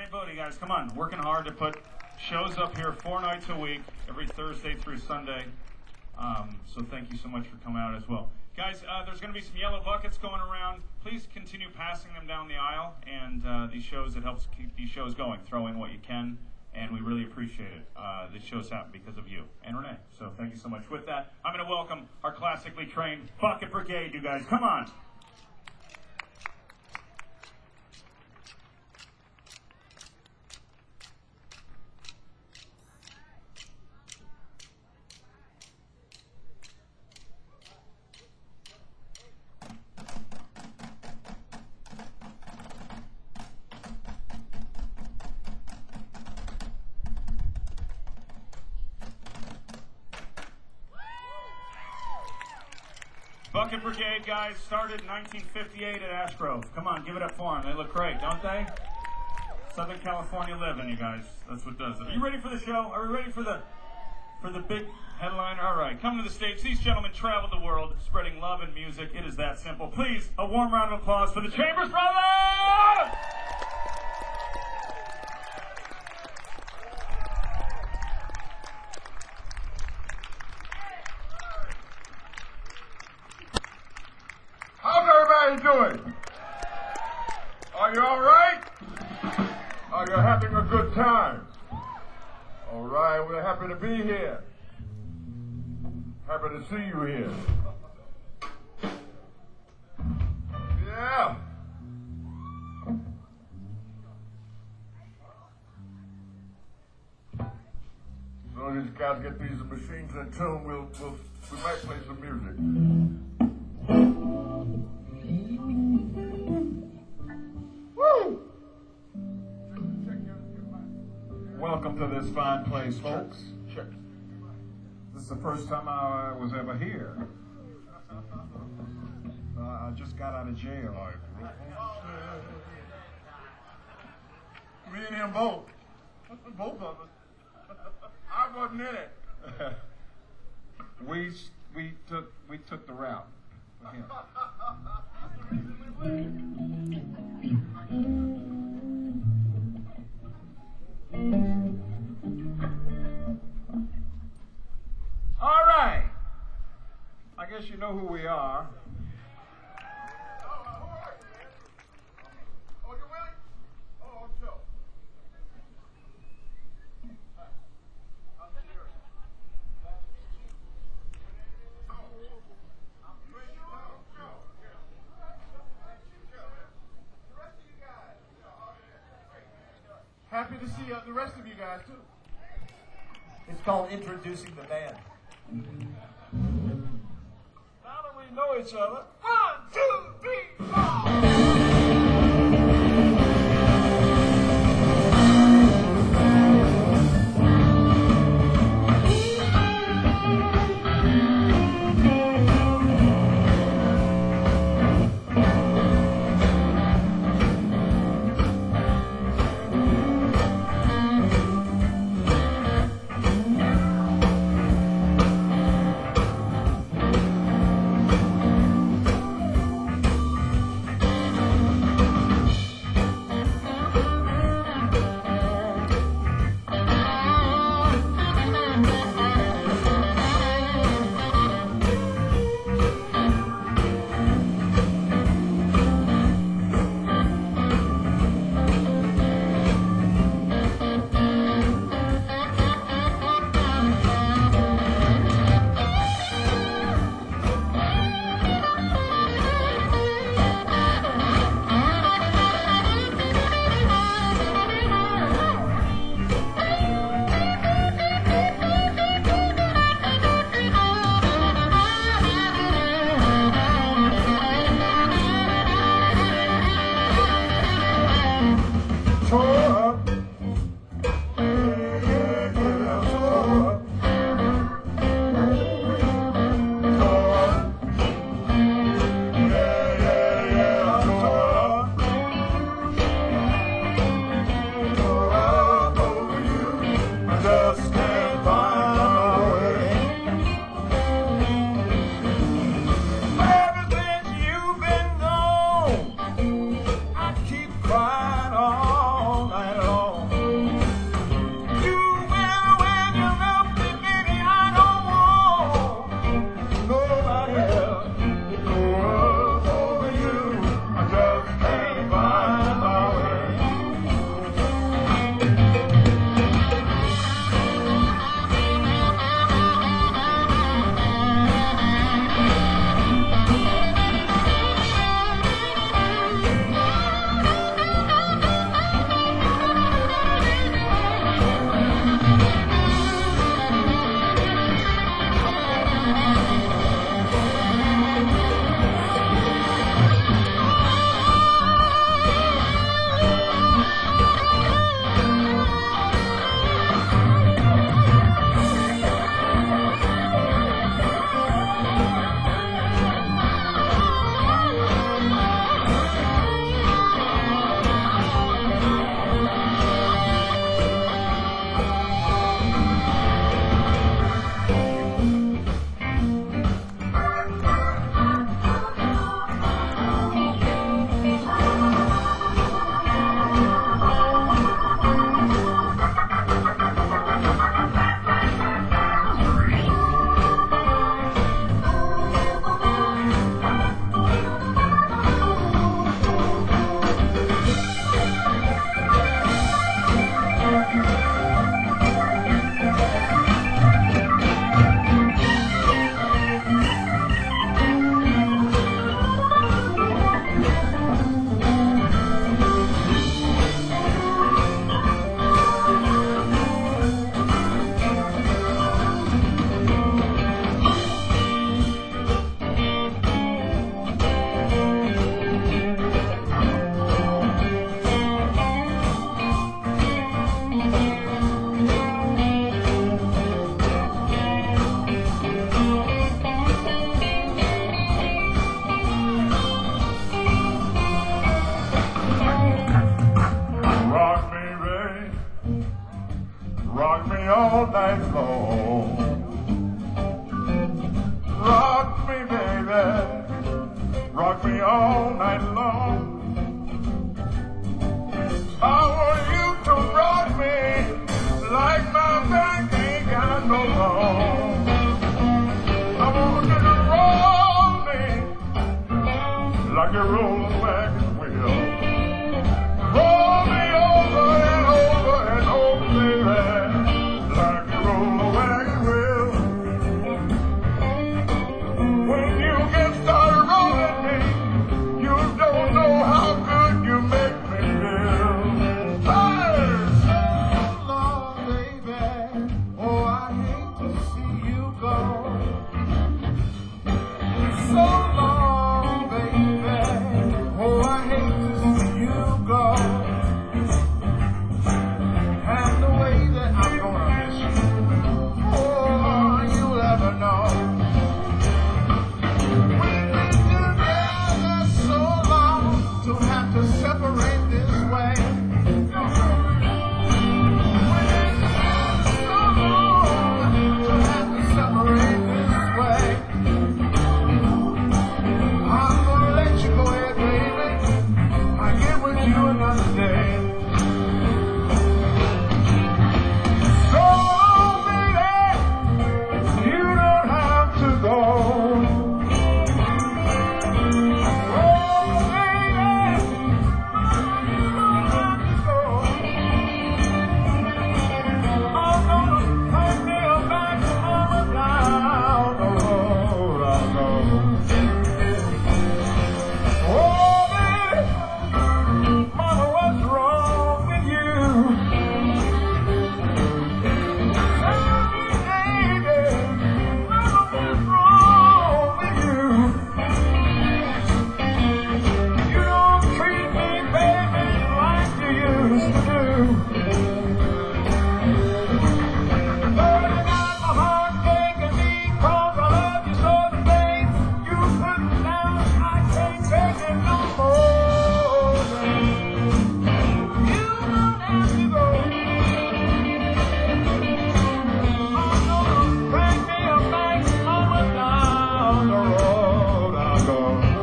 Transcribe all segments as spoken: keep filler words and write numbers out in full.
great boat, you guys. Come on, working hard to put shows up here four nights a week, every Thursday through Sunday. Um, so thank you so much for coming out as well. Guys, uh, there's going to be some yellow buckets going around. Please continue passing them down the aisle. And uh, these shows, it helps keep these shows going. Throw in what you can, and we really appreciate it. Uh, these shows happen because of you and Renee. So thank you so much. With that, I'm going to welcome our classically trained Bucket Brigade, you guys. Come on. Bucket Brigade, guys, started in nineteen fifty-eight at Ash Grove. Come on, give it up for them. They look great, don't they? Southern California living, you guys. That's what does it. Are you ready for the show? Are we ready for the for the big headline? All right, come to the stage. These gentlemen traveled the world spreading love and music. It is that simple. Please, a warm round of applause for the Chambers Brothers! Doing? Are you all right? Are you having a good time? All right, we're happy to be here. Happy to see you here. Yeah. So these guys get these machines in tune, we'll, we'll, we might play some music. Woo! Welcome to this fine place, folks. Check. This is the first time I was ever here. Uh, I just got out of jail. Me and him both. Both of us. I wasn't in it. we we took we took the route for him. All right. I guess you know who we are. Oh, you really? Oh, I'm sure. Happy to see uh, the rest of you guys, too. It's called introducing the band. Now that we know each other, one, two, three, four! me all night long. Rock me, baby, rock me all night long. I want you to rock me like my back ain't got no bone. I want you to roll me like a rolling wagon wheel. Roll me over and over and over, baby, like a rolling wagon wheel. When you get started rolling me, you don't know how good you make me feel. Hey! So long, baby, oh, I hate to see you go. So long, baby, oh, I hate to see you go. And the way that I'm gonna miss you, oh, you'll ever know. We've been together so long to have to separate this way. We've been so long to have to separate this way. I'm gonna let you go ahead, baby. I get with you another day. So, baby, you don't have to go. Oh, baby, you don't have to go. I'm gonna take me a back home down the road I'll go. Oh, baby, mama, what's wrong with you? Tell me, baby, mama, what's wrong with you? You don't treat me, baby, like you used to do. Lord, you got my heart taking me 'cause I love you so today. You put me down, I can't take it no more. You don't have to go. I'm gonna bring me a back mama down the road I'll go.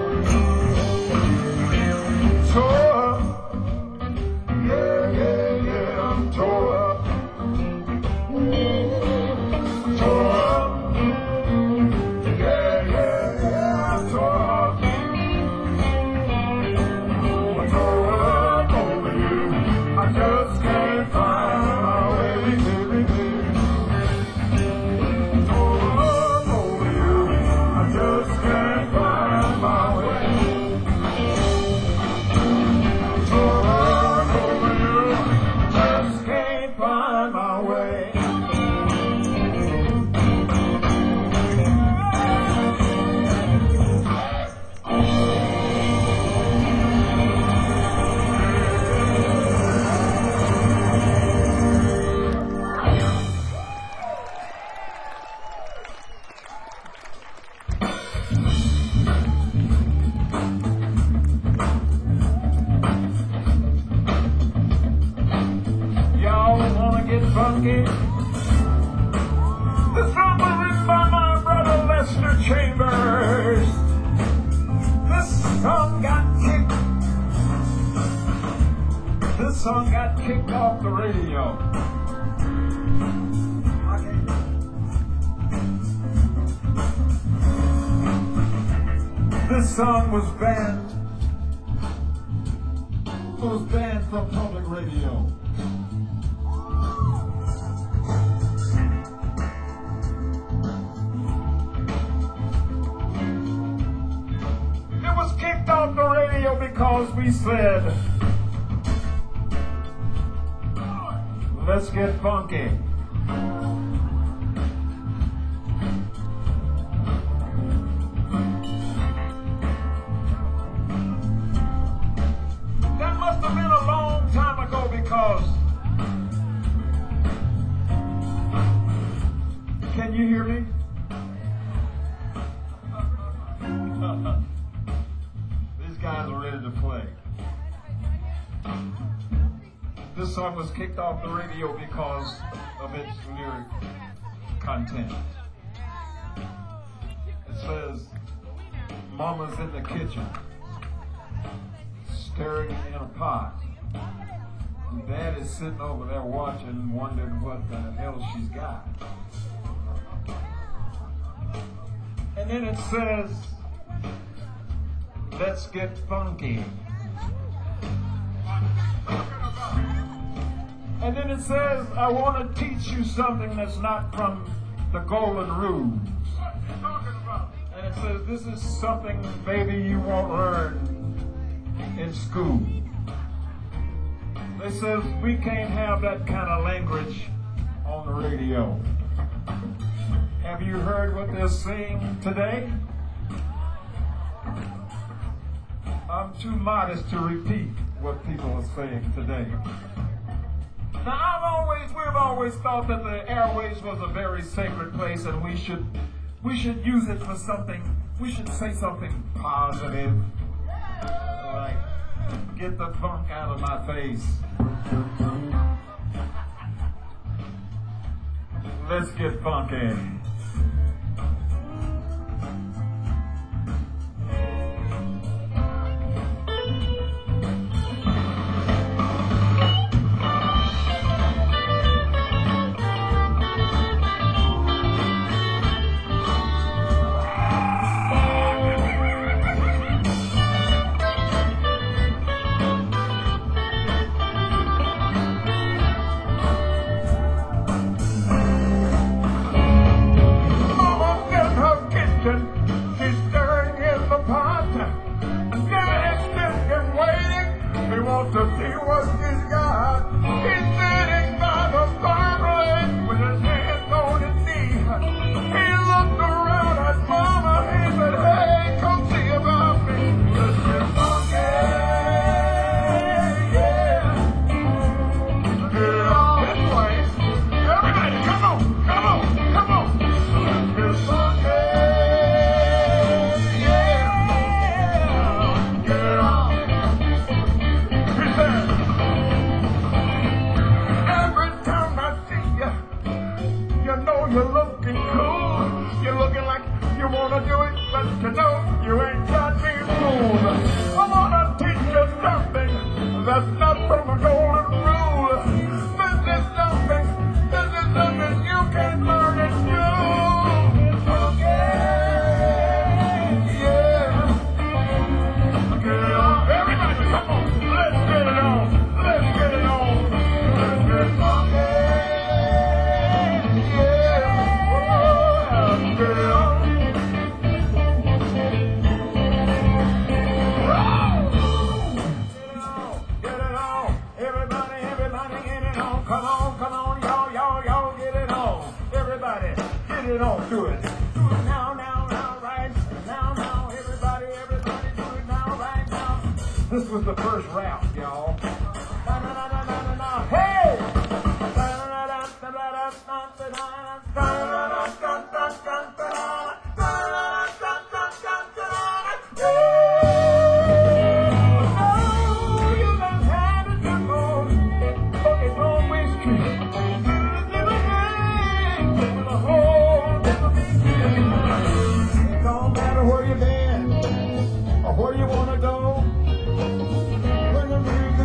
Tore up, yeah, yeah, yeah, I'm tore up. Tore up, yeah, yeah, yeah, I'm tore up. I'm tore up over you. I just can't find my way to you. Tore up over you. I just can't find my way. Tore up over you. Just can't find my way. Y'all wanna get funky? This song was written by my brother Lester Chambers. This song got kicked. This song got kicked off the radio. This song was banned. It was banned from public radio. It was kicked off the radio because we said, let's get funky. That must have been a long time ago because, can you hear me? These guys are ready to play. This song was kicked off the radio because of its lyric content. It says, Mama's in the kitchen, staring in a pot. And Dad is sitting over there watching, wondering what the hell she's got. And then it says, let's get funky. And then it says, I want to teach you something that's not from the golden rules. And it says, this is something, baby, you won't learn in school. They says, we can't have that kind of language on the radio. Have you heard what they're saying today? I'm too modest to repeat what people are saying today. Now, I've always, we've always thought that the airways was a very sacred place, and we should, we should use it for something. We should say something positive, like get the funk out of my face. Let's get funky. To see what he's got. He's sitting by the fireplace with his hands on his knees. He looked around at Mama. He said, hey, come see about me. Let's get funky, yeah. Get it on this way. Everybody, come on, come on, come on. Let's get funky, yeah. Get it on. You're looking cool. You're looking like you wanna do it, but you know you ain't got me fooled. I wanna teach you something that's not from the golden rule. This is something, this is something you can learn and do. Okay, yeah. Get it on, everybody, come on. Let's get it on. Let's get it on. Let's get funky. Get it on, do it. Do it now, now, now, right now, now. Everybody, everybody, do it now, right now. This was the first round, y'all. Na, na, na, na, na, na. Hey! Where you wanna go? When the music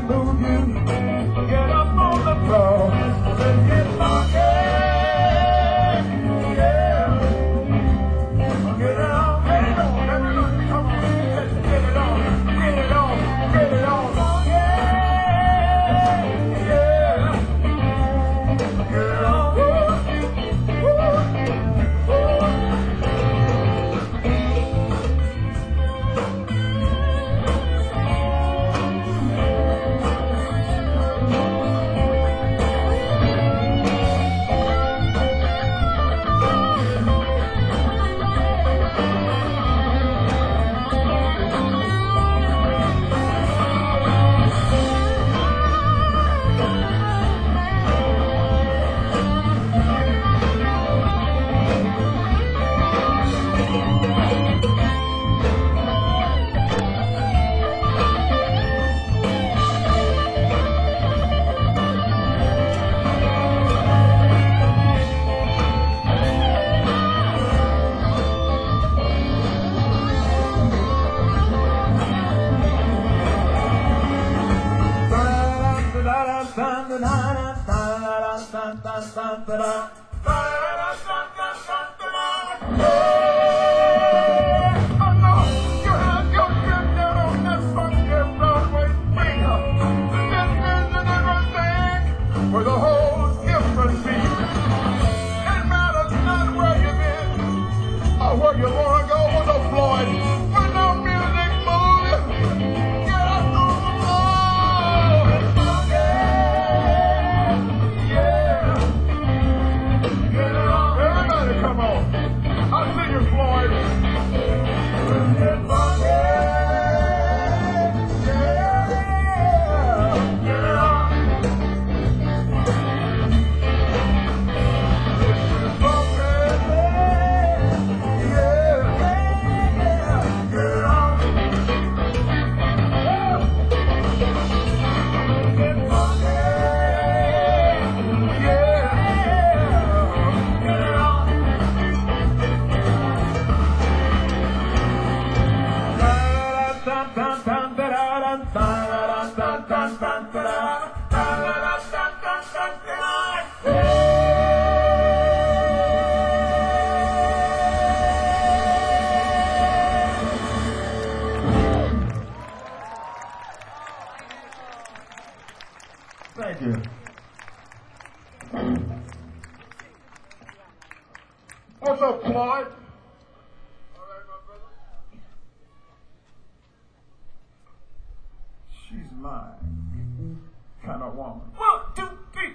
For the whole different beat. It matters not where you've been or where you want to go with the Floyd. When the music moves, get up on the floor. Yeah, yeah. Get it on. Everybody come on. I'll see you, Floyd. Get funky. Yeah, get it on. Thank you. What's up, Floyd? All right, my brother. She's mine kind of woman. One, two, three.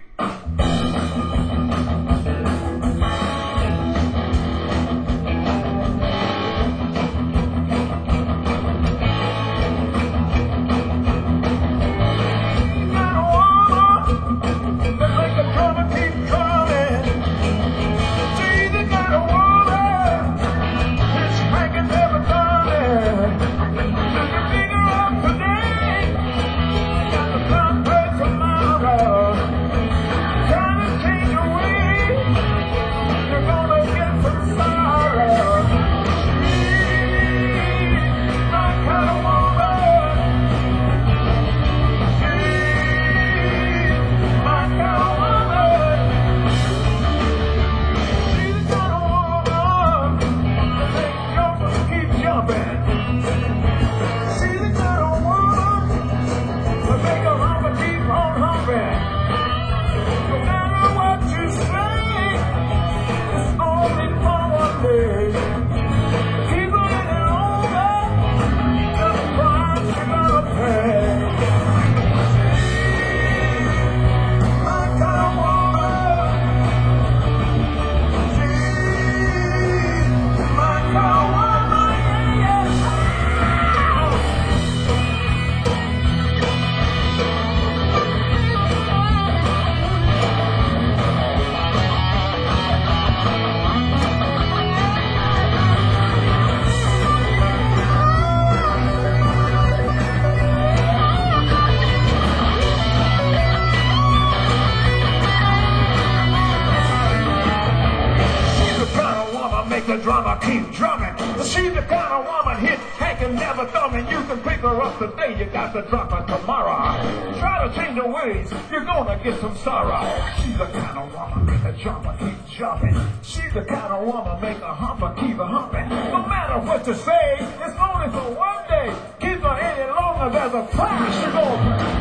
The drummer keep drumming. She's the kind of woman hit Hank and never thumbing. You can pick her up today, you got to drop her tomorrow. Try to change your ways, you're gonna get some sorrow. She's the kind of woman make the drummer keep jumping. She's the kind of woman make a humper keep a humping. No matter what you say, it's only for one day. Keep her any longer, there's a price to go.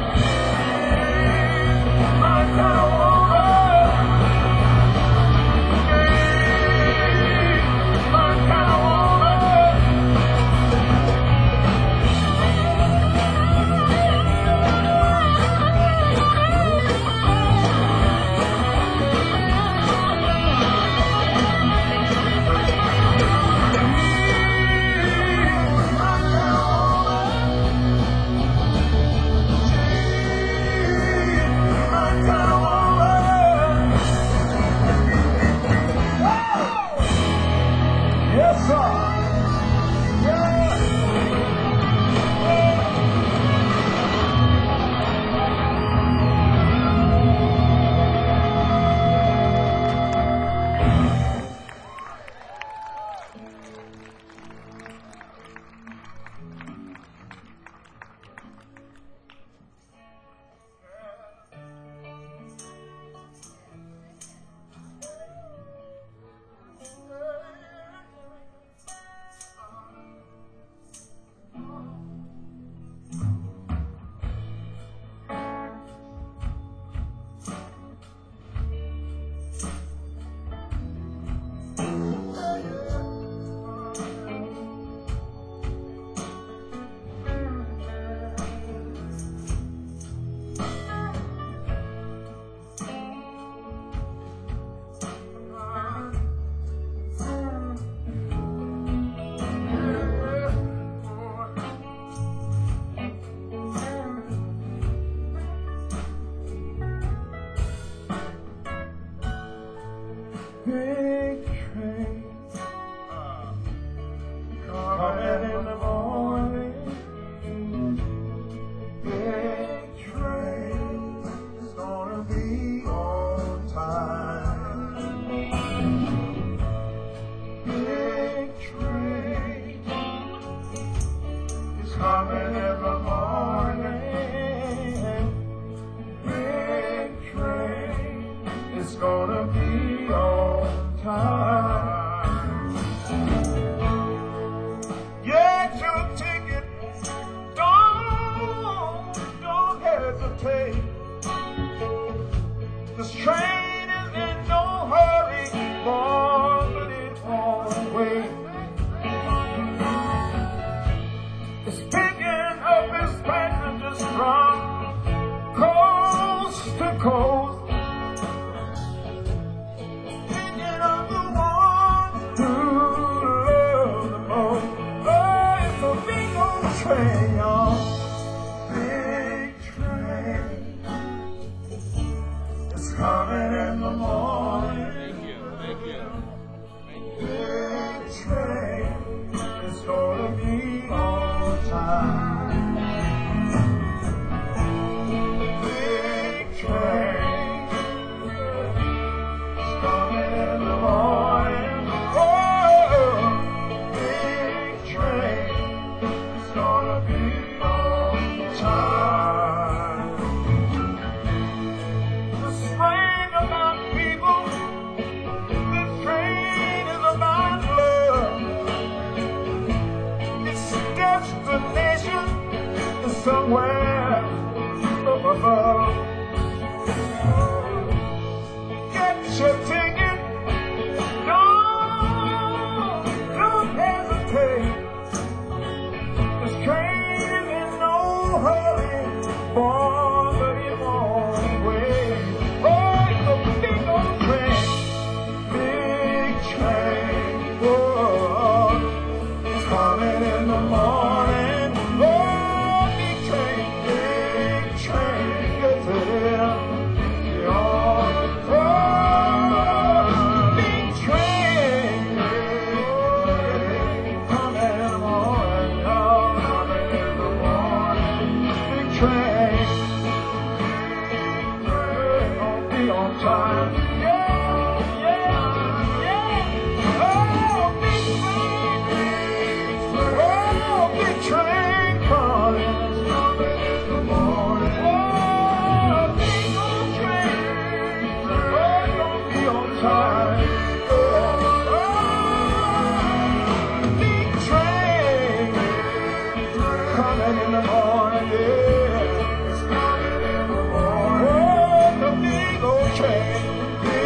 My kind of woman. big train uh, coming in the morning. Big train is gonna be on time. Big train is coming in the morning. Big train is gonna be on time. Get your ticket, don't, don't hesitate. This train is in no hurry, boy, but it won't wait. It's picking up its passengers from coast to coast. Picking up the ones who love the most. Oh, it's a big old train, y'all. Big train. It's coming in the morning. Thank you, thank you. Big train is gonna be on time. Big train is coming in the morning. Oh, big train is gonna be on time. This train about people. This train is about love. Its destination is somewhere up above. Get your ticket, don't, don't hesitate. This train is in no hurry, boy, but it won't wait. Oh, it's a big old train. Big train, whoa, it's coming in the morning. Oh, big train, big train, gets it in. Oh, oh, big train, coming in the morning. Oh, coming in the morning. Big train, big train, gonna be on time. Yeah, yeah, yeah. Oh, big train, oh, big train coming, coming in the morning. Oh, big old train, oh, gonna be on time. Oh, oh, big train, coming in the morning. Yeah, it's coming in the morning. Oh, the big old train.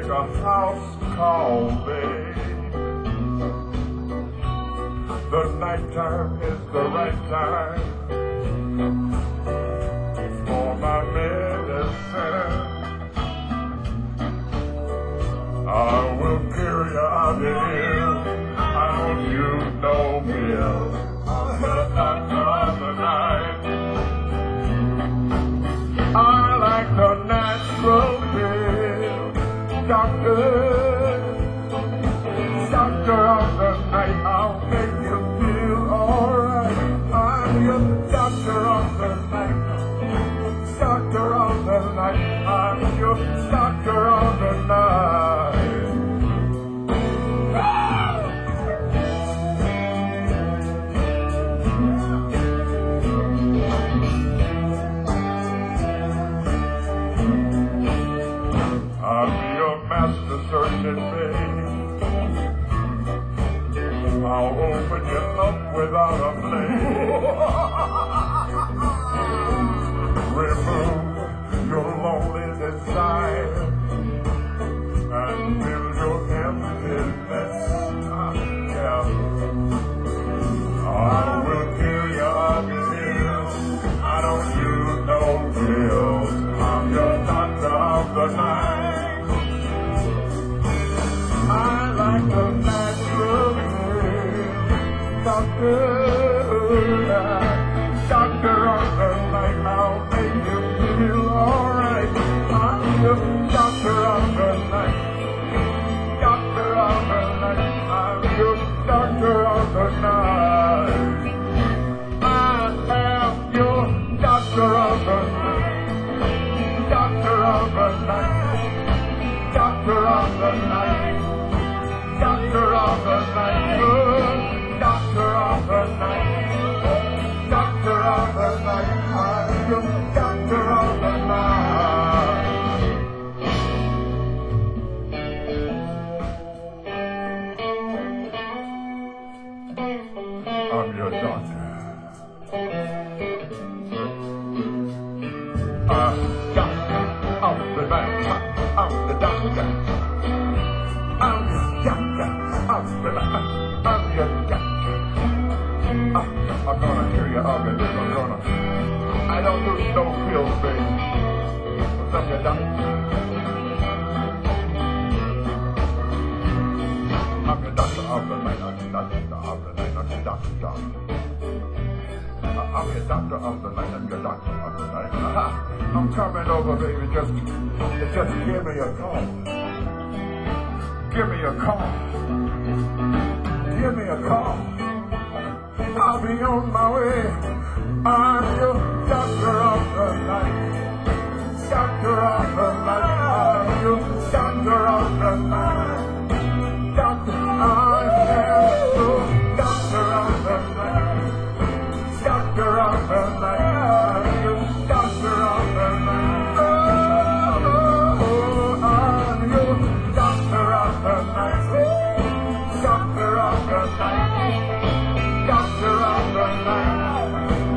a house call me. The nighttime is the right time for my medicine. I will carry you out here. I don't you know me. I'm the doctor of the night. I like the natural pill. Doctor, doctor of the night. I'll make you feel alright. I'm your doctor of the night. Doctor of the night. I'm your doctor of the night. I'm your master searching babe. I'll open you up without a blade. Remove your lonely desire and fill your emptiness. Yeah. I will kill you up here. I don't you know Bill. I'm your doctor of the night. I like the natural pill. Doctor, doctor of the night. I'll make you feel alright. I'm your doctor of the night. Doctor of the night. I'm your doctor of the night. I am your doctor of the night. Doctor of the night. Doctor of the night. Doctor of the night. Good doctor of the night. Doctor of the night. I'm your doctor of the night. I'm your doctor. I'm doctor of the night. I'm the doctor. I'm your doctor of the night. I'm your doctor. I'm gonna cure your organism. I'm gonna. I don't do no pills, baby. I'm your doctor. I'm your doctor of the night. I'm your doctor of the night. I'm your doctor. doctor. I'm your doctor of the night. I'm your doctor of the night. I'm coming over, baby. Just, just give me a call. Give me a call. Give me a call. I'll be on my way. I'm your doctor of the night. Doctor of the night. I'm your doctor of the night. Doctor, I am your doctor of the night. Doctor of the night. I'm your doctor of the night. Oh, oh, I'm your doctor of the night. Doctor of the night. Doctor of the night.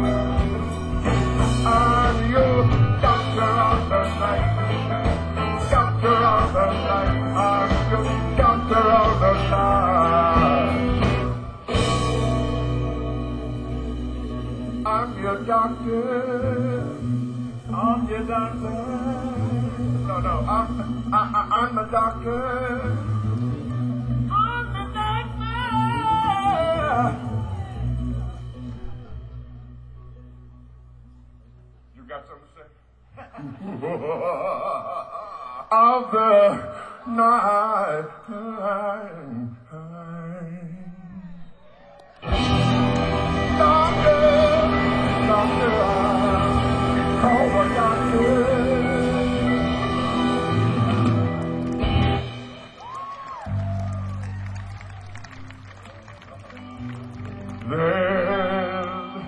I'm your doctor of the night. Doctor of the night. I'm your doctor of the night. I'm your doctor. I'm your doctor. No, no, I'm, I, I, I'm the doctor. I'm the doctor. You got something to say? Of the night. Doctor, doctor, I call the doctor. There's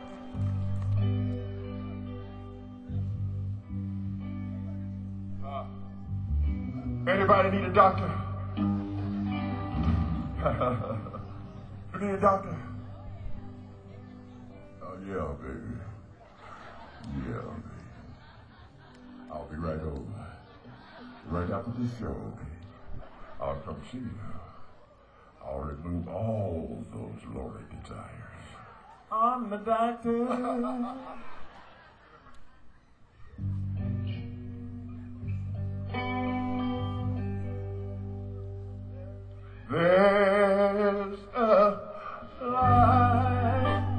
uh, anybody need a doctor? You need a doctor? Oh, yeah, baby. Yeah, baby. I'll be right over. Right after the show, baby. see you. I'll remove all those lowly desires. I'm the doctor. There's a light,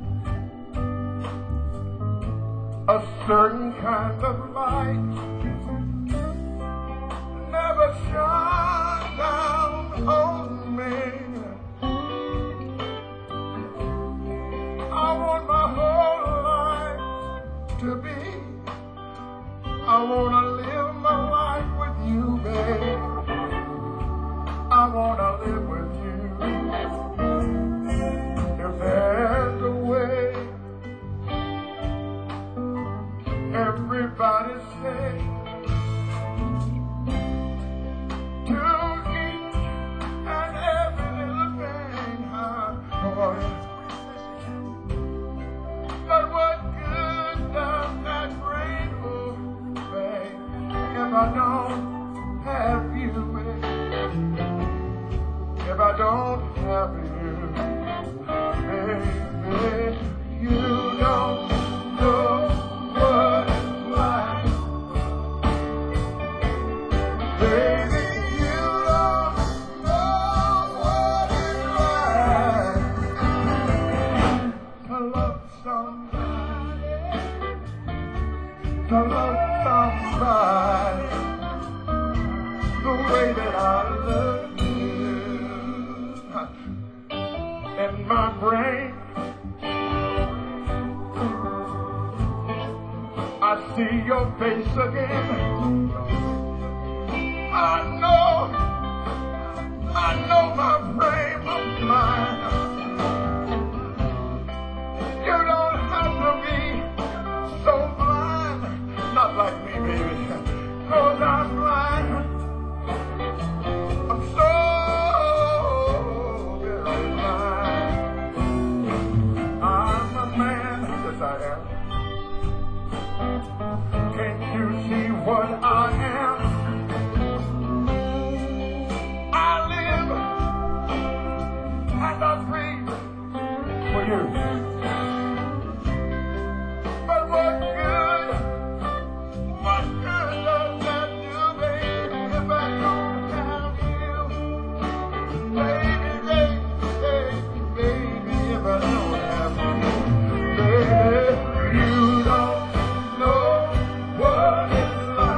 a certain kind of light, never shine down on me. I want my whole life to be, I want to live my life with you, babe. I want to live with you. If there's a way, everybody say, to each and every little thing I want. But what good does that rainbow make if I don't have you, babe? If I don't have you, baby, you don't know what it's like. Baby, you don't know what it's like to love somebody, to love somebody the way that I love you. In my brain, I see your face again. I know, I know my frame of mind. You don't have to be so blind, not like me, baby, 'cause I'm blind. I'm so what I am. I live and I breathe for you. But what good, what good does that do, baby, if I don't have you? Baby, baby, baby, if I don't have you, baby, you don't know what it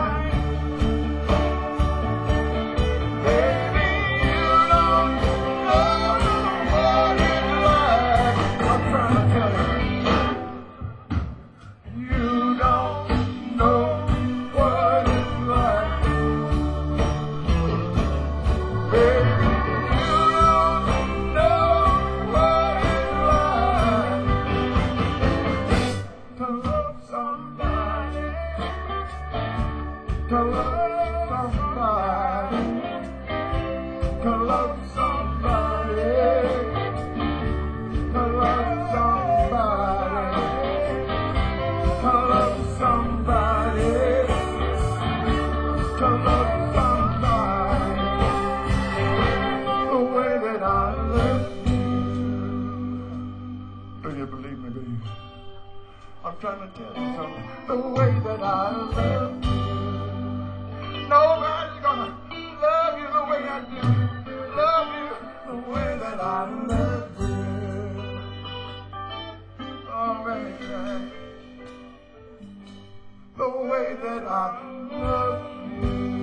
to love somebody, to love somebody, to love somebody, to love somebody, to love somebody, the way that I love you. Do you believe me, baby? I'm trying to tell you something. The way that I love you. Nobody's gonna love you the way I do. Love you the way that I love you. Oh, baby. The way that I love you.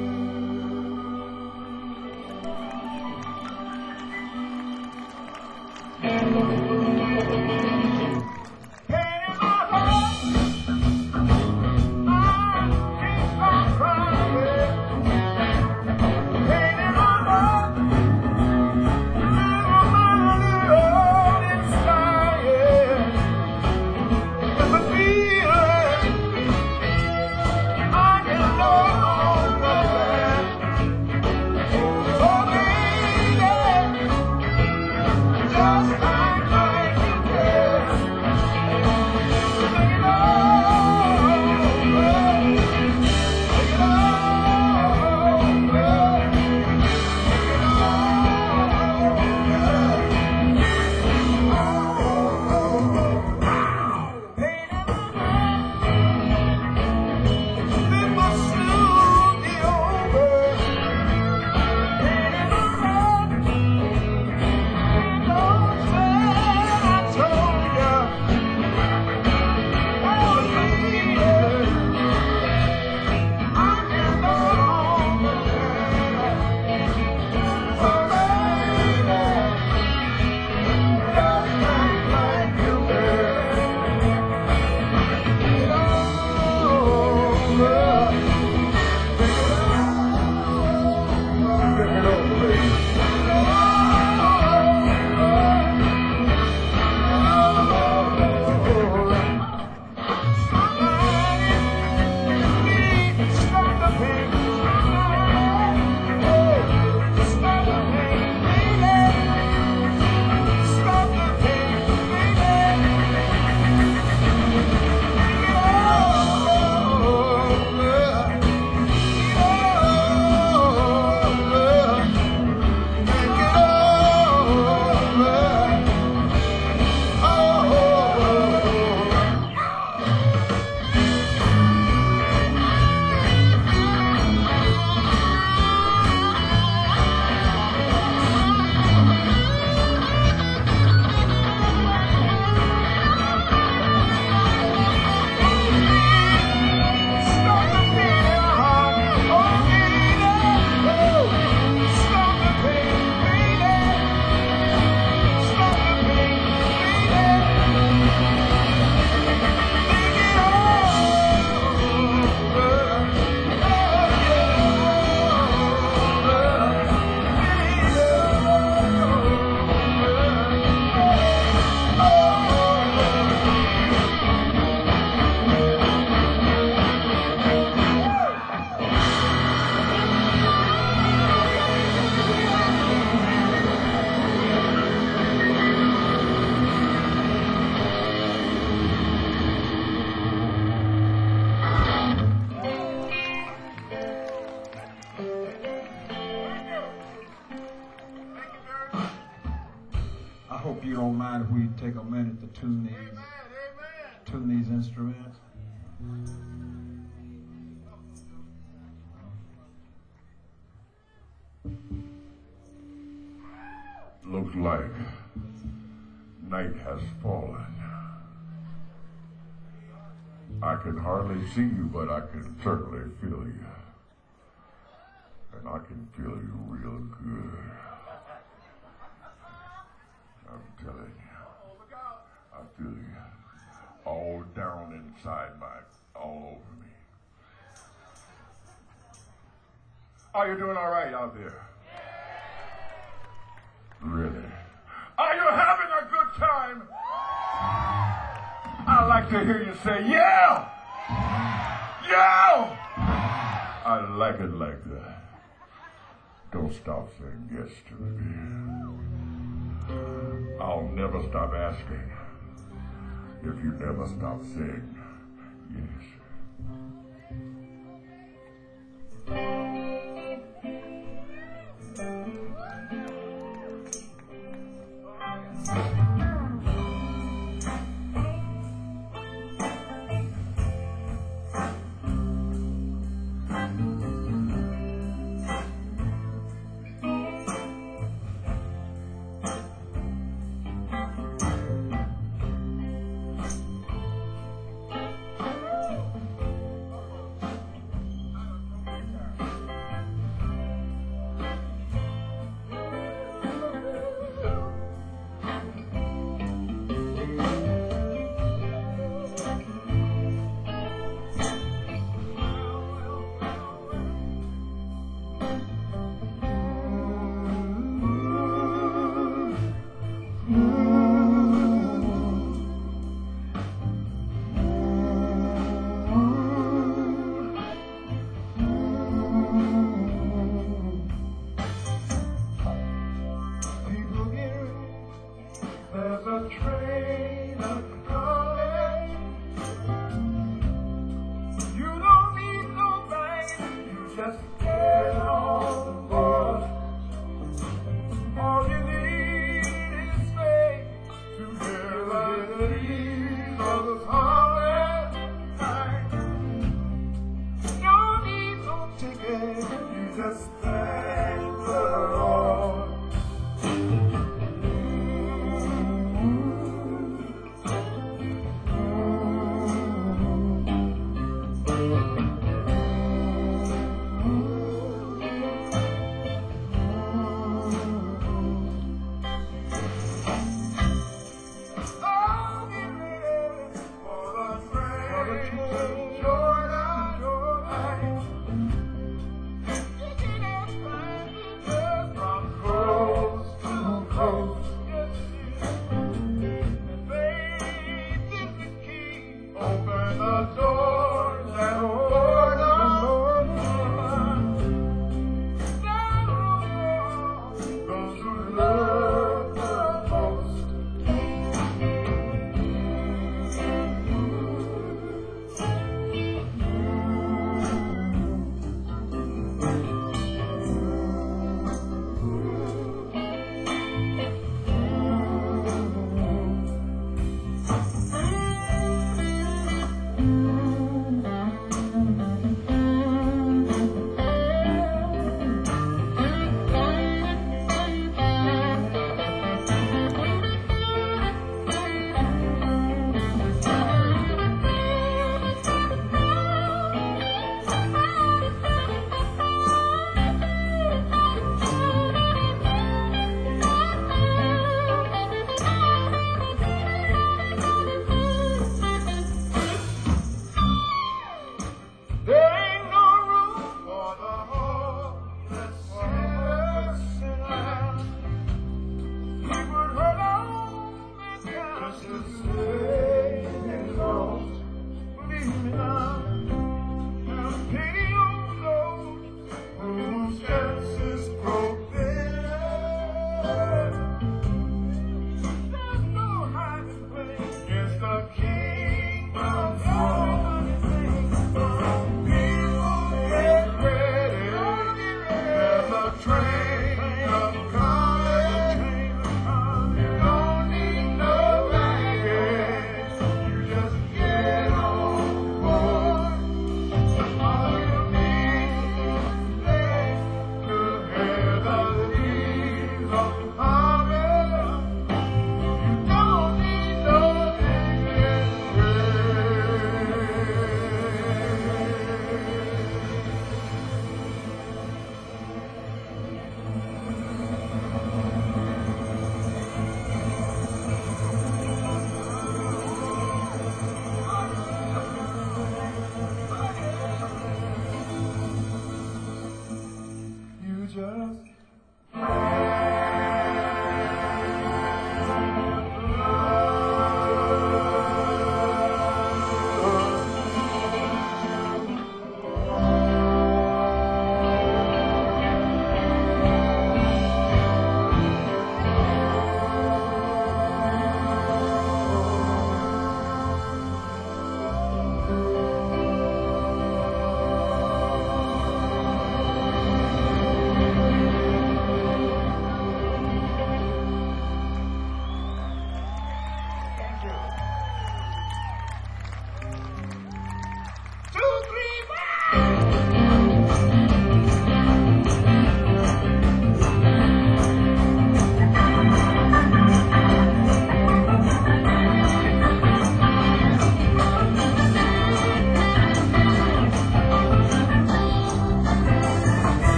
Just like hope you don't mind if we take a minute to tune these, Amen, amen. tune these instruments. Looks like night has fallen. I can hardly see you, but I can certainly feel you. And I can feel you real good. I'm telling you, I feel you all down inside my, all over me. Are you doing all right out there? Really? Are you having a good time? I like to hear you say, yeah! Yeah! I like it like that. Don't stop saying yes to me. I'll never stop asking if you never stop saying yes.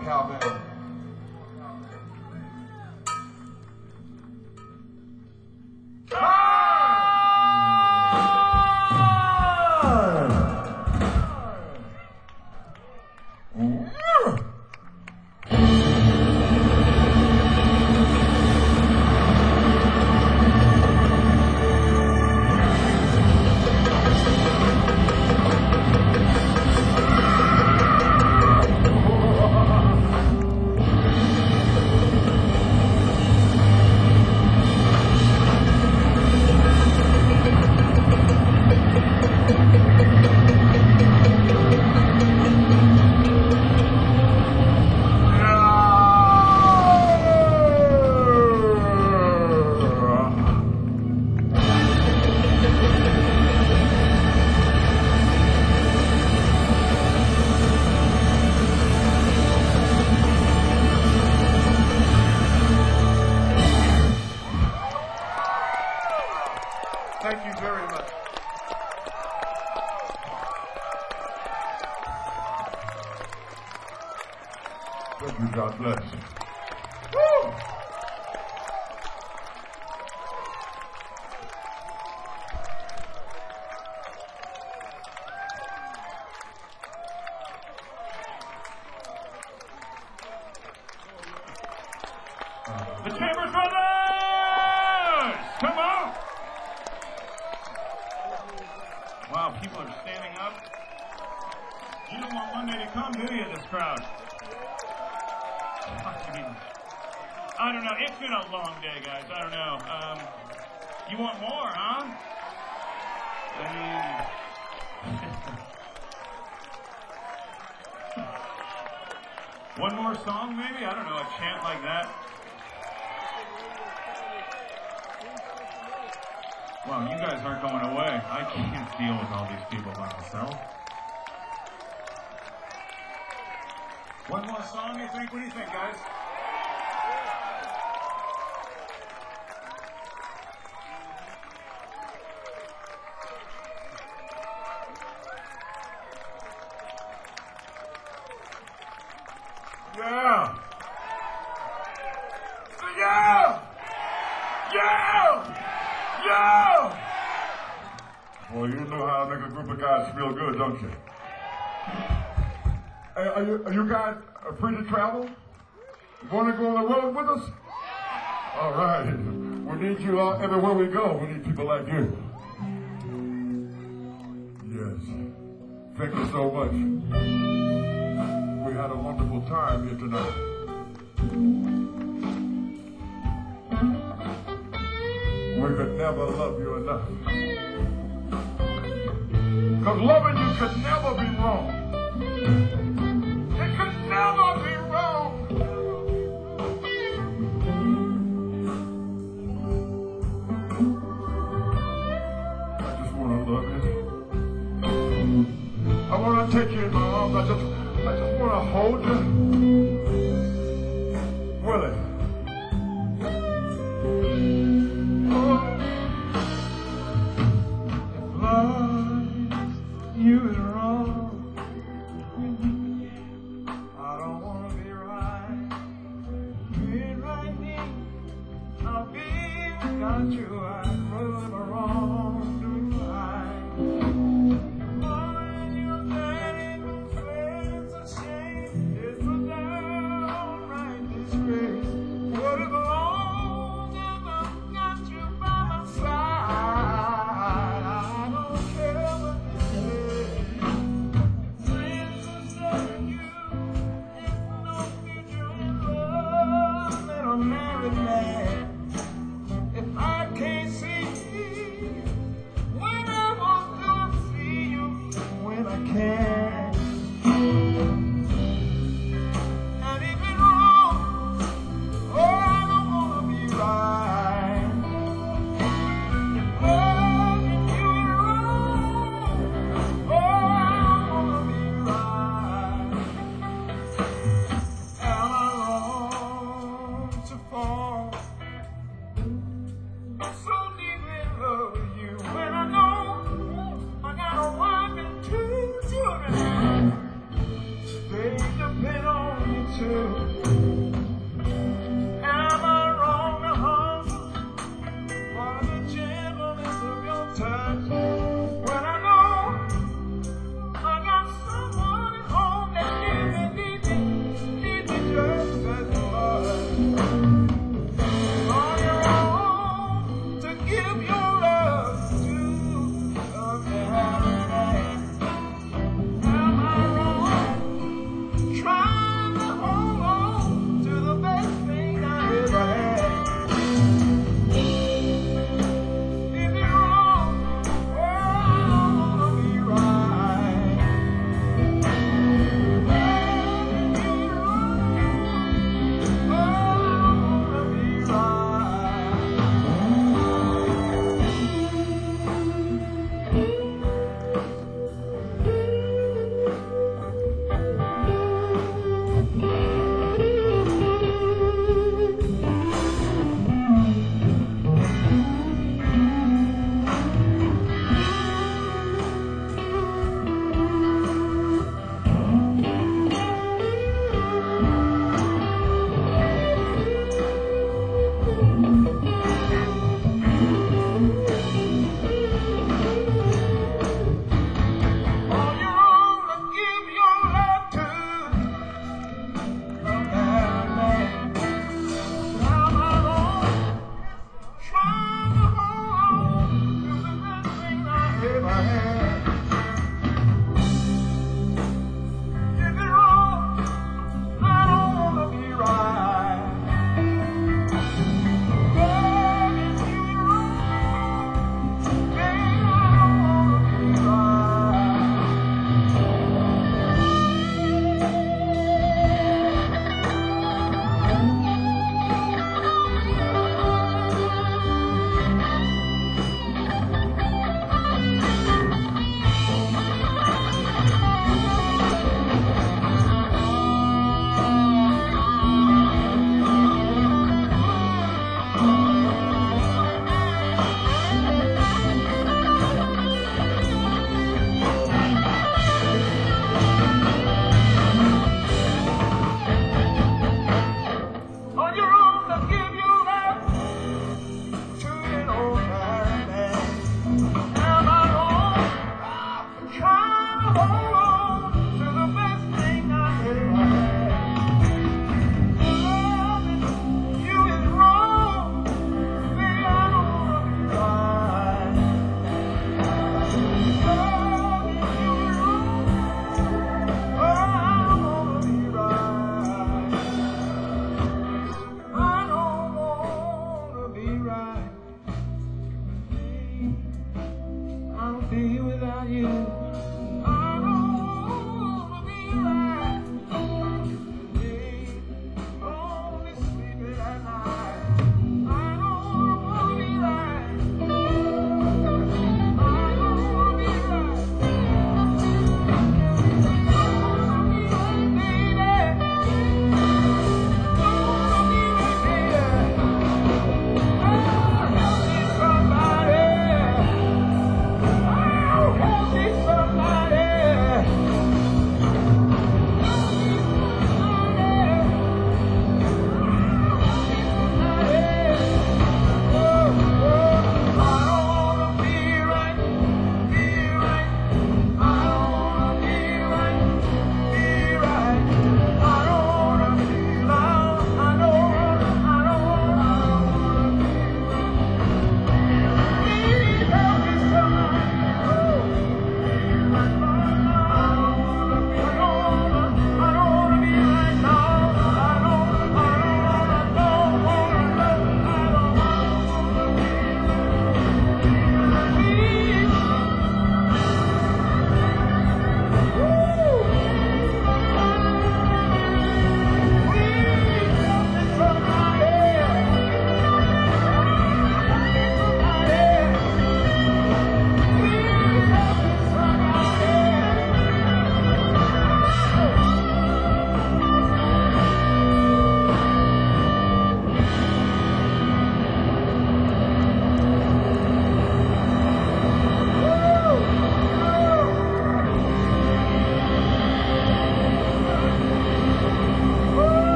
on, cowbell. Thank you very much. Thank you, God bless. Woo! The Chambers Brothers! Come on! Wow, people are standing up. You don't want Monday to come, do you, this crowd? I mean, I don't know. It's been a long day, guys. I don't know. Um, you want more, huh? I mean... One more song, maybe? I don't know, a chant like that. Well, you guys aren't going away. I can't deal with all these people by myself. One more song, you think? What do you think, guys? Yeah. Yeah. Yeah. Yeah. Well, you know how to make a group of guys feel good, don't you? Hey, are you are you guys free to travel? Want to go on the road with us? All right. We need you all everywhere we go. We need people like you. Yes. Thank you so much. We had a wonderful time here tonight. We could never love you enough. Because loving you could never be wrong. It could never be wrong. I just want to love you. I want to take you in my arms. I just, I just want to hold you. Willie. Oh. If love you is wrong, I don't want to be right. Be right here. I'll be without you. I'd rather be wrong. Do I? It's a downright disgrace.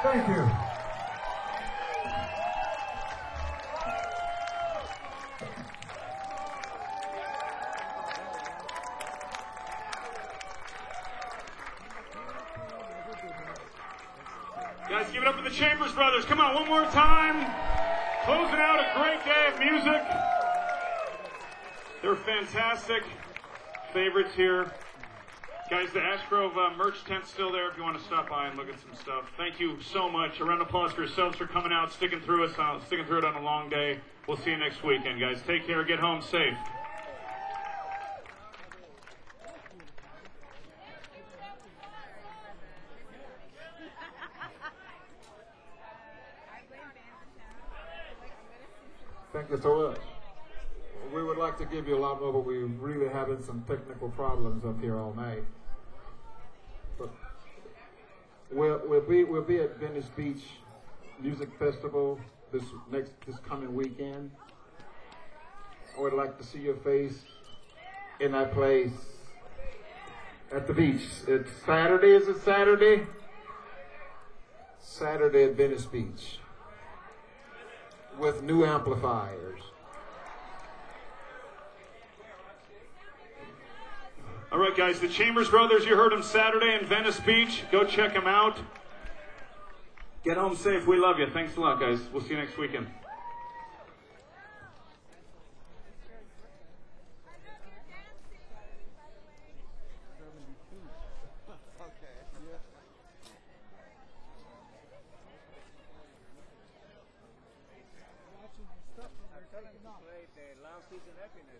Thank you. Guys, give it up for the Chambers Brothers. Come on, one more time. Closing out a great day of music. They're fantastic. Favorites here. Guys, the Ashgrove uh, merch tent's still there if you want to stop by and look at some stuff. Thank you so much. A round of applause for yourselves for coming out, sticking through us, uh, sticking through it on a long day. We'll see you next weekend, guys. Take care. Get home safe. Thank you so much. We would like to give you a lot more, but we're really having some technical problems up here all night. But we'll, we'll be we'll be at Venice Beach Music Festival this next this coming weekend. I would like to see your face in that place at the beach. It's Saturday. Is it Saturday? Saturday at Venice Beach. With new amplifiers. All right, guys, the Chambers Brothers, you heard them Saturday in Venice Beach. Go check them out. Get home safe. We love you. Thanks a lot, guys. We'll see you next weekend. The loud season happiness.